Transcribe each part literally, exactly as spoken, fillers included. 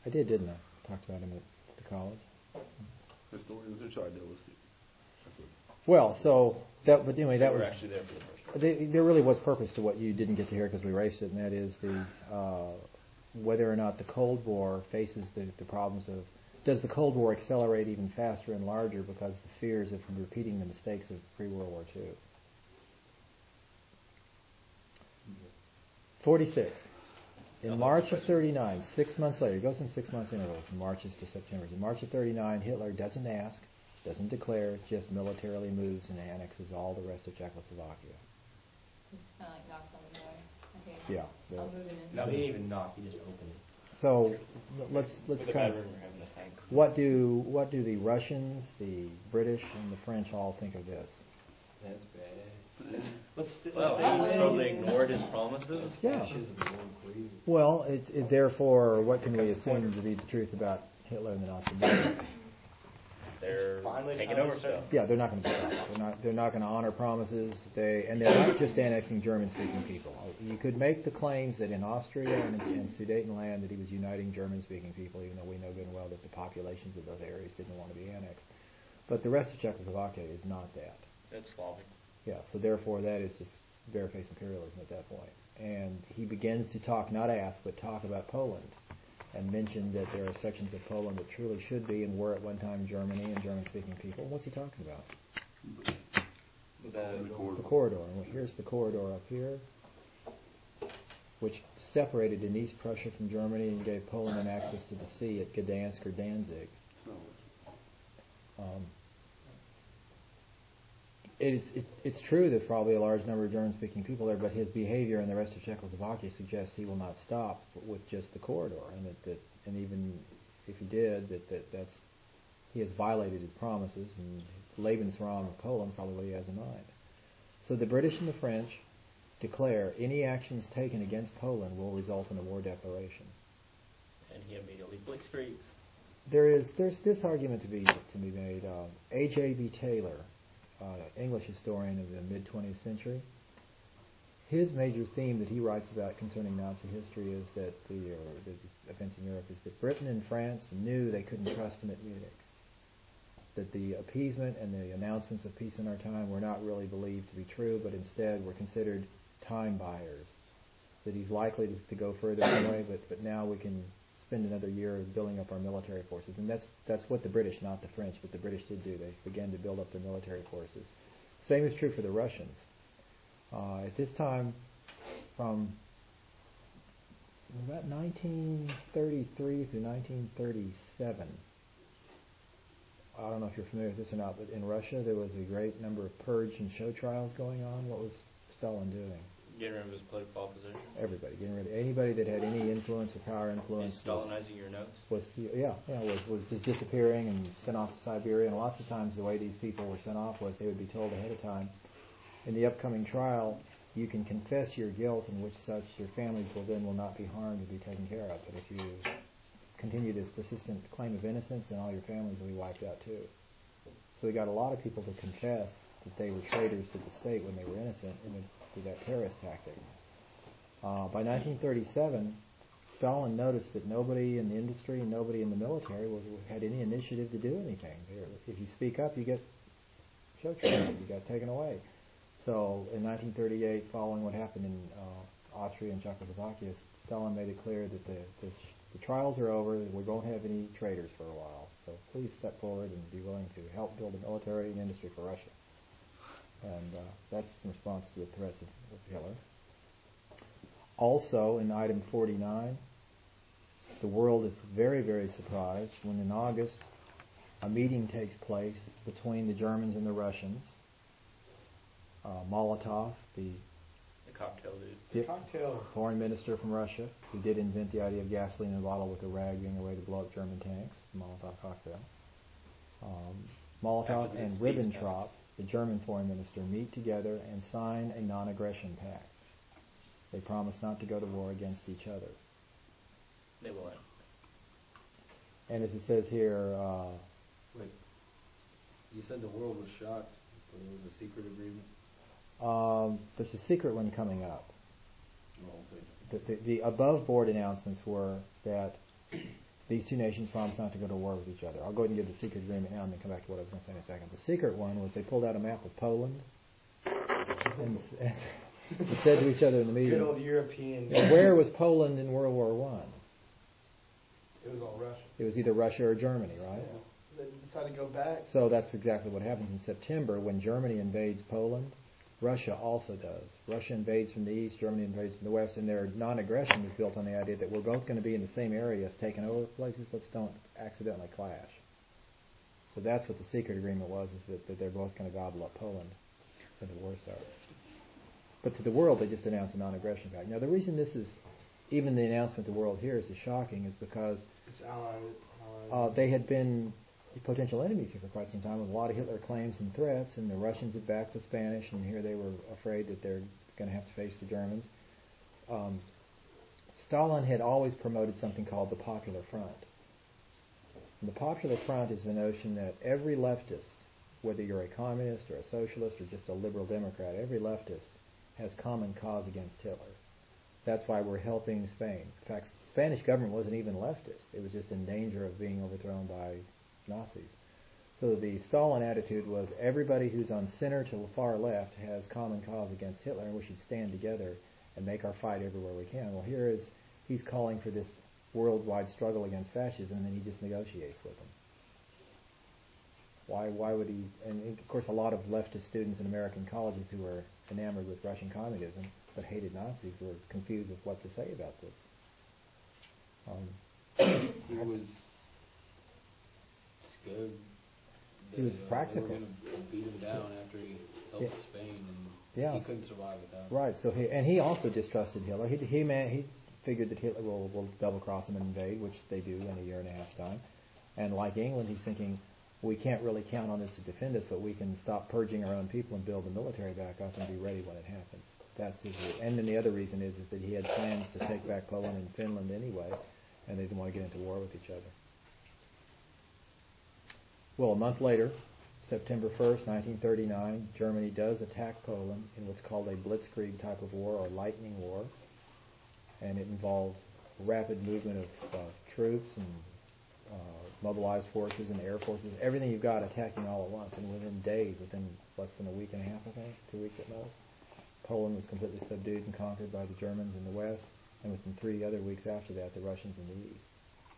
I did, didn't I? Talked about him at the college. Historians are idealistic. That's what. Well, so that, but anyway, that We're was actually there for the first one. They, there really was purpose to what you didn't get to hear because we erased it, and that is the uh, whether or not the Cold War faces the, the problems of, does the Cold War accelerate even faster and larger because of the fears of repeating the mistakes of pre-World War Two? forty-six. In March of thirty-nine, six months later, it goes in six months intervals, from Marches to September. In March of thirty-nine, Hitler doesn't ask, doesn't declare, just militarily moves and annexes all the rest of Czechoslovakia. Kind of like knocks on the door. Okay. Yeah. I'm moving in. No, he didn't even knock. He just opened it. So let's let's With a kind bad of rumor having a tank. what do what do the Russians, the British, and the French all think of this? That's bad. Let's, let's Well, stay so in. they ignored his promises? Yeah. Fascism is going crazy. Well, it, it, therefore, what can we assume to be the truth about Hitler and the Nazi Party? They're Finally taking found over it. stuff. Yeah, they're not going to be stopped. They're not. They're not going to honor promises. They and they're not just annexing German-speaking people. You could make the claims that in Austria and in Sudetenland that he was uniting German-speaking people, even though we know good and well that the populations of those areas didn't want to be annexed. But the rest of Czechoslovakia is not that. It's Slavic. Yeah, so therefore that is just barefaced imperialism at that point. And he begins to talk, not ask, but talk about Poland, and mention that there are sections of Poland that truly should be and were at one time Germany and German-speaking people. What's he talking about? The, The corridor. And here's the corridor up here, which separated in East Prussia from Germany and gave Poland an access to the sea at Gdansk or Danzig. Um, It's, it's, it's true that probably a large number of German-speaking people there, but his behavior in the rest of Czechoslovakia suggests he will not stop with just the corridor, and that, that and even if he did, that, that that's he has violated his promises, and Lebensraum of Poland probably what he has in mind. So the British and the French declare any actions taken against Poland will result in a war declaration. And he immediately blitzkriegs. There is there's this argument to be to be made. Uh, A J B Taylor, Uh, English historian of the mid-twentieth century, his major theme that he writes about concerning Nazi history is that the, or the events in Europe is that Britain and France knew they couldn't trust him at Munich. That the appeasement and the announcements of peace in our time were not really believed to be true, but instead were considered time buyers. That he's likely to, to go further anyway, but, but now we can spend another year building up our military forces. And that's that's what the British, not the French, but the British did do. They began to build up their military forces. Same is true for the Russians. Uh, at this time, from about nineteen thirty-three through nineteen thirty-seven, I don't know if you're familiar with this or not, but in Russia there was a great number of purge and show trials going on. What was Stalin doing? Getting rid of his political opposition. Everybody, getting rid of anybody that had any influence or power influence. He's Stalinizing your notes. Was yeah, yeah, was was just disappearing and sent off to Siberia. And lots of times the way these people were sent off was they would be told ahead of time, in the upcoming trial, you can confess your guilt, in which such your families will then will not be harmed and be taken care of. But if you continue this persistent claim of innocence, then all your families will be wiped out too. So we got a lot of people to confess that they were traitors to the state when they were innocent in the, through that terrorist tactic. Uh, by nineteen thirty-seven, Stalin noticed that nobody in the industry and nobody in the military was, had any initiative to do anything. If you speak up, you get show trial, you got taken away. So in nineteen thirty-eight, following what happened in uh, Austria and Czechoslovakia, Stalin made it clear that the, the, the trials are over, and we won't have any traitors for a while. So please step forward and be willing to help build a military and industry for Russia. And uh, that's in response to the threats of, of Hitler. Also, in item forty-nine, the world is very, very surprised when in August a meeting takes place between the Germans and the Russians. Uh, Molotov, the, The cocktail dude. the cocktail foreign minister from Russia, who did invent the idea of gasoline in a bottle with a rag being a way to blow up German tanks, the Molotov cocktail. Um, Molotov and Ribbentrop, the German foreign minister, meet together and sign a non-aggression pact. They promise not to go to war against each other. They will. And as it says here, uh, Wait, you said the world was shocked when it was a secret agreement? um, there's a secret one coming up. Oh, okay. The, the, the above board announcements were that these two nations promised not to go to war with each other. I'll go ahead and give the secret agreement now and then come back to what I was going to say in a second. The secret one was they pulled out a map of Poland and, and said to each other in the meeting, Good old European. where was Poland in World War One? It was all Russia. It was either Russia or Germany, right? Yeah. So they decided to go back. So that's exactly what happens in September when Germany invades Poland. Russia also does. Russia invades from the east, Germany invades from the west, and their non-aggression is built on the idea that we're both going to be in the same areas, taking over places. Let's don't accidentally clash. So that's what the secret agreement was: is that, that they're both going to gobble up Poland when the war starts. But to the world, they just announced a non-aggression pact. Now, the reason this is, even the announcement the world hears is shocking, is because It's allied. allied. uh, they had been potential enemies here for quite some time with a lot of Hitler claims and threats, and the Russians had backed the Spanish, and here they were afraid that they're going to have to face the Germans. Um, Stalin had always promoted something called the Popular Front. And the Popular Front is the notion that every leftist, whether you're a communist or a socialist or just a liberal Democrat, every leftist has common cause against Hitler. That's why we're helping Spain. In fact, the Spanish government wasn't even leftist. It was just in danger of being overthrown by Nazis. So the Stalin attitude was everybody who's on center to the far left has common cause against Hitler, and we should stand together and make our fight everywhere we can. Well, here is he's calling for this worldwide struggle against fascism, and then he just negotiates with them. Why? Why would he? And of course, a lot of leftist students in American colleges who were enamored with Russian communism but hated Nazis were confused with what to say about this. Um, He was scared. He was that, uh, practical. They were going to beat him down after he helped Yeah. Spain, and Yeah. he couldn't survive without him. Right. So he and he also distrusted Hitler. He he man, he figured that Hitler will will double cross him and invade, which they do in a year and a half's time. And like England, he's thinking we can't really count on this to defend us, but we can stop purging our own people and build the military back up and be ready when it happens. That's his reason. And then the other reason is is that he had plans to take back Poland and Finland anyway, and they didn't want to get into war with each other. Well, a month later, September first, nineteen thirty-nine, Germany does attack Poland in what's called a blitzkrieg type of war or lightning war, and it involved rapid movement of uh, troops and uh, mobilized forces and air forces, everything you've got attacking all at once, and within days, within less than a week and a half, I think, two weeks at most, Poland was completely subdued and conquered by the Germans in the west, and within three other weeks after that, the Russians in the east.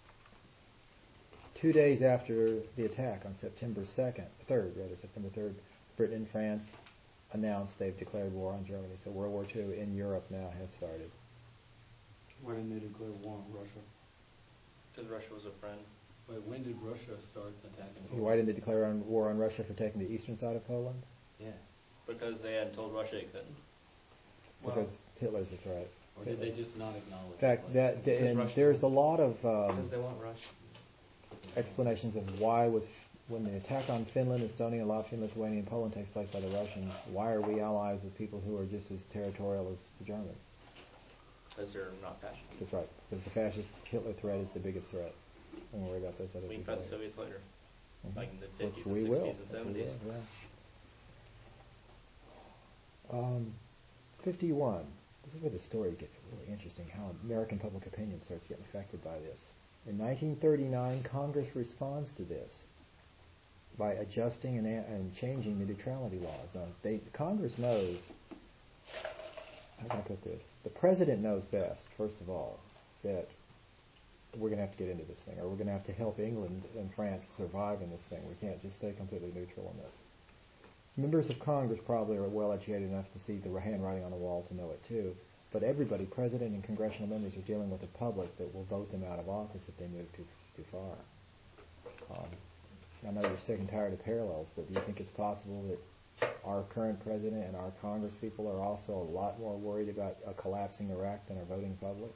Two days after the attack, on September second, third, rather, September third, Britain and France announced they've declared war on Germany. So World War Two in Europe now has started. Why didn't they declare war on Russia? Because Russia was a friend. Wait, when did Russia start attacking Poland? Why didn't they declare on war on Russia for taking the eastern side of Poland? Yeah. Because they hadn't told Russia they couldn't. Because Hitler's a threat. Or did they just not acknowledge In fact, it? that Because and Russia- there's a lot of um, Because they want Russia. explanations of why was when the attack on Finland, Estonia, Latvia, Lithuania, and Poland takes place by the Russians, why are we allies with people who are just as territorial as the Germans? Because they're not fascist. That's right, because the fascist Hitler threat is the biggest threat. Don't worry about those other We can people. fight the Soviets later. Mhm. Like in the Which fifties we and will. sixties and Which we seventies. will, yeah. Um, fifty-one. This is where the story gets really interesting, how American public opinion starts getting affected by this. In nineteen thirty-nine, Congress responds to this by adjusting and, and changing the neutrality laws. Now, they, Congress knows, how can I put this? The President knows best, first of all, that we're going to have to get into this thing, or we're going to have to help England and France survive in this thing. We can't just stay completely neutral in this. Members of Congress probably are well educated enough to see the handwriting on the wall to know it too. But everybody, President and congressional members, are dealing with a public that will vote them out of office if they move too too far. Um, I know you're sick and tired of parallels, but do you think it's possible that our current president and our Congress people are also a lot more worried about a collapsing Iraq than our voting public?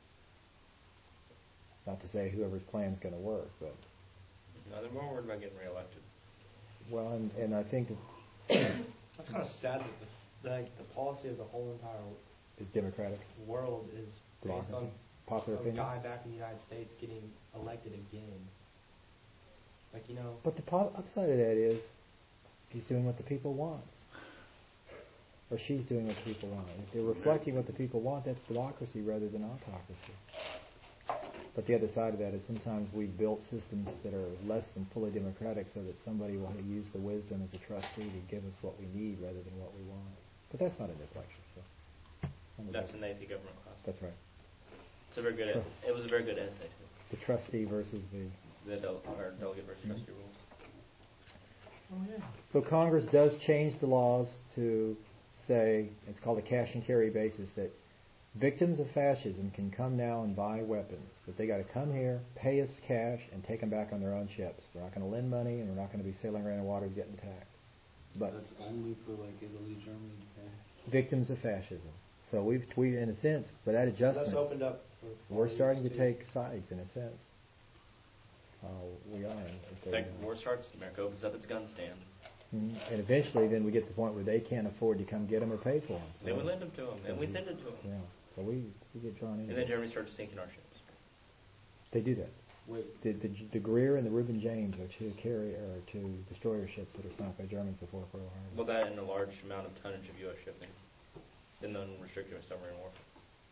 Not to say whoever's plan is going to work, but No, they're more worried about getting reelected. well, and, and I think that That's kind of sad that the, like, the policy of the whole entire it's democratic world is based democracy, on popular a opinion. guy back in the United States getting elected again. Like, you know, But the po- upside of that is he's doing what the people want. Or she's doing what the people want. If they're reflecting what the people want, that's democracy rather than autocracy. But the other side of that is sometimes we've built systems that are less than fully democratic so that somebody will use the wisdom as a trustee to give us what we need rather than what we want. But that's not in this lecture, so. That's in the A P government class. That's right. It's a very good. Sure. It was a very good essay too. The trustee versus the... The del- or delegate versus trustee rules. Oh, yeah. So Congress does change the laws to say, it's called a cash and carry basis, that victims of fascism can come now and buy weapons, but they got to come here, pay us cash, and take them back on their own ships. We're not going to lend money, and we're not going to be sailing around in waters getting attacked. But That's only for like Italy, Germany, Japan. victims of fascism. So we've, we, in a sense, for that adjustment, That's opened up. For we're starting to too. take sides, in a sense. Uh, we are. If In they- fact, war starts, America opens up its gun stand. Mhm. And eventually, then we get to the point where they can't afford to come get them or pay for them. So, Then we lend them to them, and we send it to them. yeah. So we, we get drawn in. And then Germany starts sinking our ships. They do that. Wait, The, the, the Greer and the Reuben James are two carrier or two destroyer ships that are sunk by Germans before Pearl Harbor. Well, that and a large amount of tonnage of U S shipping. Then the unrestricted submarine warfare.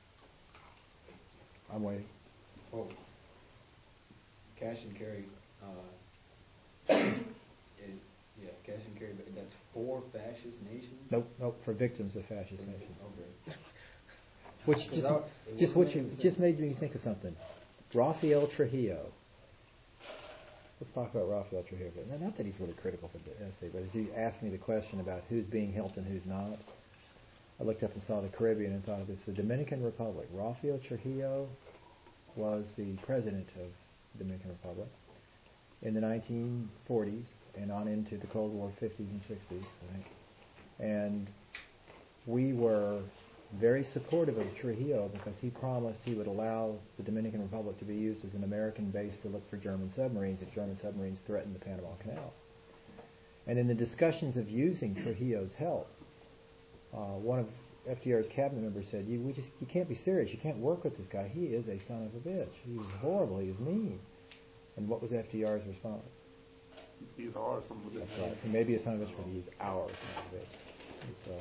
I'm waiting. oh, cash and carry. Uh, it, yeah, cash and carry. But that's for fascist nations. Nope, nope. For victims of fascist nations. Okay. Which Because just, I- it just wasn't what you making just sense. made me think of something. Rafael Trujillo. Let's talk about Rafael Trujillo. Now, not that he's really critical for the essay, but as you asked me the question about who's being helped and who's not, I looked up and saw the Caribbean and thought of this. The Dominican Republic. Rafael Trujillo was the president of the Dominican Republic in the nineteen forties and on into the Cold War fifties and sixties. Right? And we were very supportive of Trujillo because he promised he would allow the Dominican Republic to be used as an American base to look for German submarines if German submarines threatened the Panama Canal. And in the discussions of using Trujillo's help, uh, one of F D R's cabinet members said, "You we just you can't be serious. You can't work with this guy. He is a son of a bitch. He is horrible. He is mean." And what was F D R's response? He's ours, some of this. That's right. He may be a son of a bitch, but he is our son of a bitch. So,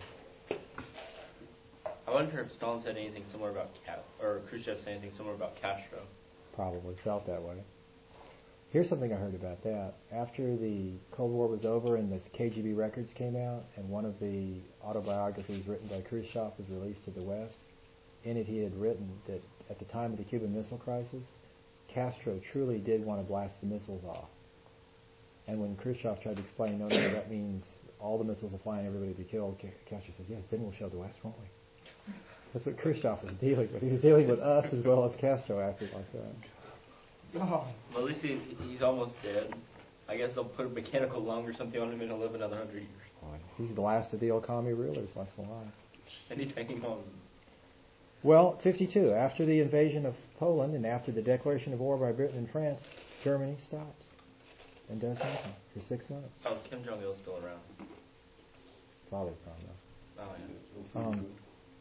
I wonder if Stalin said anything similar about Cat, or Khrushchev said anything similar about Castro. probably felt that way. Here's something I heard about that. After the Cold War was over and the K G B records came out, and one of the autobiographies written by Khrushchev was released to the West, in it he had written that at the time of the Cuban Missile Crisis, Castro truly did want to blast the missiles off. And when Khrushchev tried to explain, no, no, that means all the missiles are flying, everybody will be killed, Castro says, yes, then we'll show the West, won't we? That's what Khrushchev was dealing with. He was dealing with us as well as Castro acted like that. Oh. Well, at least he, he's almost dead. I guess they'll put a mechanical lung or something on him and he'll live another hundred years. Boy, he's the last of the old commie rulers, less than alive. And he's hanging on. Well, fifty-two, after the invasion of Poland and after the declaration of war by Britain and France, Germany stops and does nothing for six months. Oh, Kim Jong-il's still around. Father problem. Oh, yeah. We'll see Um, too.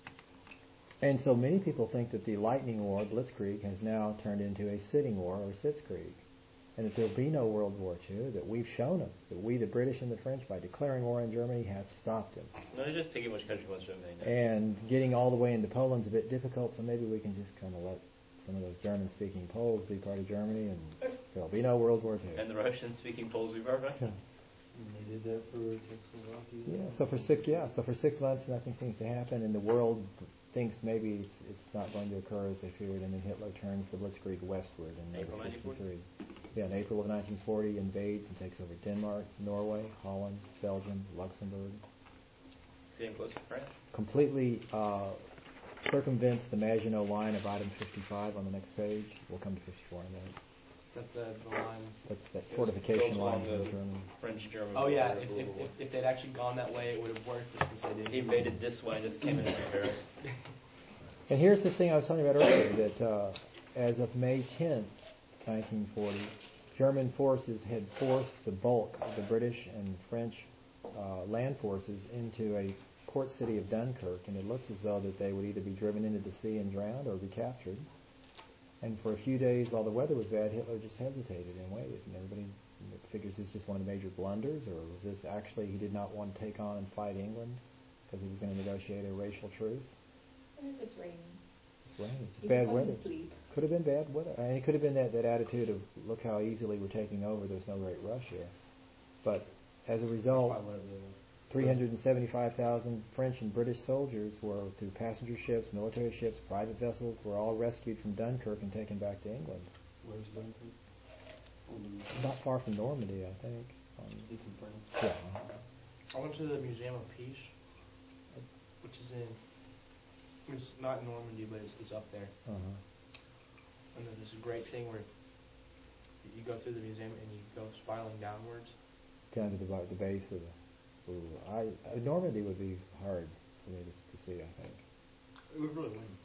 And so many people think that the lightning war, Blitzkrieg, has now turned into a sitting war or Sitzkrieg, and that there will be no World War Two, that we've shown them, that we, the British and the French, by declaring war on Germany, have stopped him. No, they're just picking which country wants to invade next. And getting all the way into Poland's a bit difficult, so maybe we can just kind of let some of those German-speaking Poles be part of Germany, and there'll be no World War Two. And the Russian-speaking Poles we've ever Yeah. And they did that for Czechoslovakia. Yeah, so for six, yeah, so for six months, nothing seems to happen, and the world thinks maybe it's it's not going to occur as they feared, and then Hitler turns the Blitzkrieg westward in April May nineteen forty? fifty-three. Yeah, in April of nineteen forty, invades and takes over Denmark, Norway, Holland, Belgium, Luxembourg. It's getting close to France. Completely uh, circumvents the Maginot Line of item fifty-five on the next page. We'll come to fifty-four in a minute. Except the, the line. That's that fortification Goes line along from the Germany. French-German Oh yeah, border, if, blah, if, blah, blah. if, if they'd actually gone that way, it would have worked. Just because they didn't. He invaded this way and just came into Paris. And here's this thing I was telling you about earlier, that uh, as of May tenth, nineteen forty, German forces had forced the bulk of the British and French uh, land forces into a port city of Dunkirk, and it looked as though that they would either be driven into the sea and drowned or be captured. And for a few days, while the weather was bad, Hitler just hesitated and waited, and everybody figures this is just one of the major blunders, or was this actually he did not want to take on and fight England because he was going to negotiate a racial truce? They're just raiding. It's rain. It's You bad couldn't weather. sleep. Could have been bad weather. I mean, it could have been that, that attitude of look how easily we're taking over. There's no great rush here. But as a result, Probably what it was. three hundred seventy-five thousand French and British soldiers were, through passenger ships, military ships, private vessels, were all rescued from Dunkirk and taken back to England. Where's Dunkirk? Not far from Normandy, I think. Um, It's in France. yeah. I went to the Museum of Peace, which is in, it's not in Normandy, but it's, it's up there. Uh-huh. And then there's a great thing where you go through the museum and you go spiraling downwards. Down to the, bo- the base of the... Ooh, I, uh, Normandy would be hard for me to, to see, I think. It was really windy.